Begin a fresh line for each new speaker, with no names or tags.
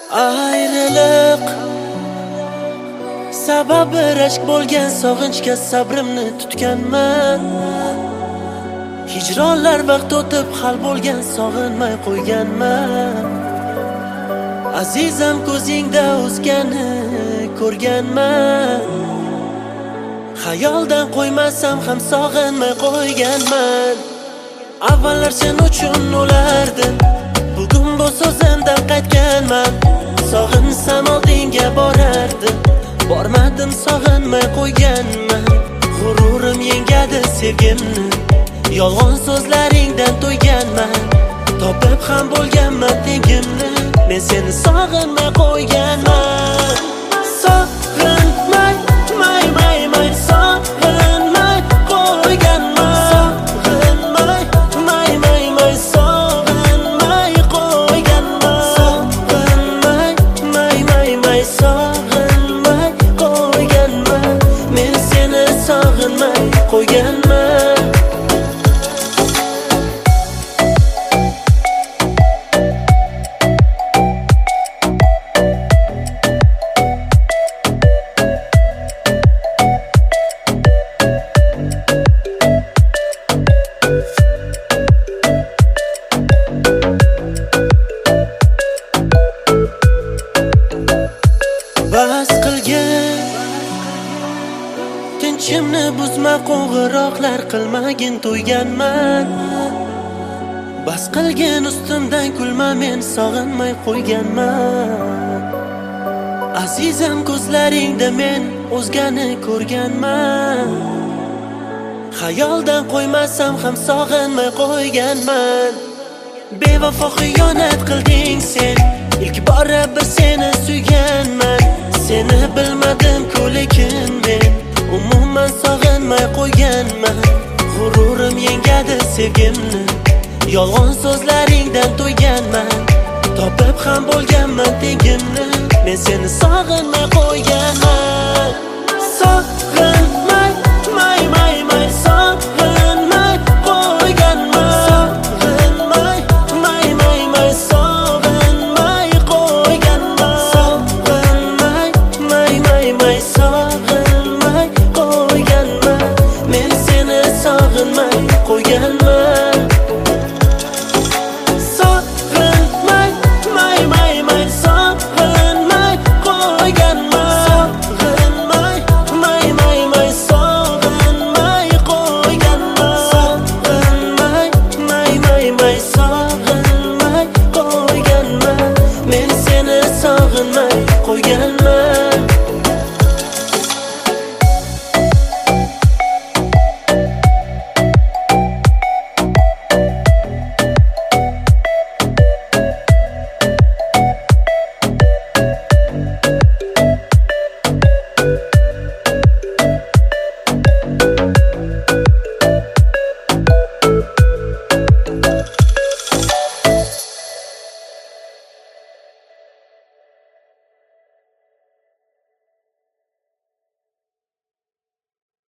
Ayriliq sababi rashk bo'lgan sog'inchga sabrimni tutganman. Hijronlar vaqt o'tib hal bo'lgan sog'inmay qo'yganman. Azizam ko'zingda o'zgani ko'rganman. Xayoldan qo'ymasam ham sog'inmay qo'yganman. Avvallar sen uchun o'lardim, bugun bu so'zimdan qaytganman. Sog'insam oldinga borardim, bormadim sog'inmay qo'yganman. G'ururim yengadi sevgimni, yolg'on so'zlaringdan to'yganman. Topib ham bo'lganman tengimni, men seni sog'inmay qo'yganman. Sog'inmay, may, sog'inmay qo'yganman. Sog'inmay, may, sog'inmay qo'yganman. Sog'inmay, may, sog'inmay qo'yganman. Men seni sog'inmay qo'yganman. Bas qilgin, tinchimni buzma, qo'ng'iroqlar qilmagin, to'yganman. Bas qilgin, ustimdan kulma, men sog'inmay qo'yganman. Azizam ko'zlaringda men o'zgani ko'rganman. Xayoldan qo'ymasam ham sog'inmay qo'yganman. Bevafo xiyonat qilding sen, ilk bora bir seni suyganman. Seni bilmadim-ku lekin men umuman sog'inmay qo'yganman. G'ururim yengadi sevgimni, yolg'on so'zlaringdan to'yganman. Topib ham bo'lganman tengimni, men seni sog'inmay qo'yganman.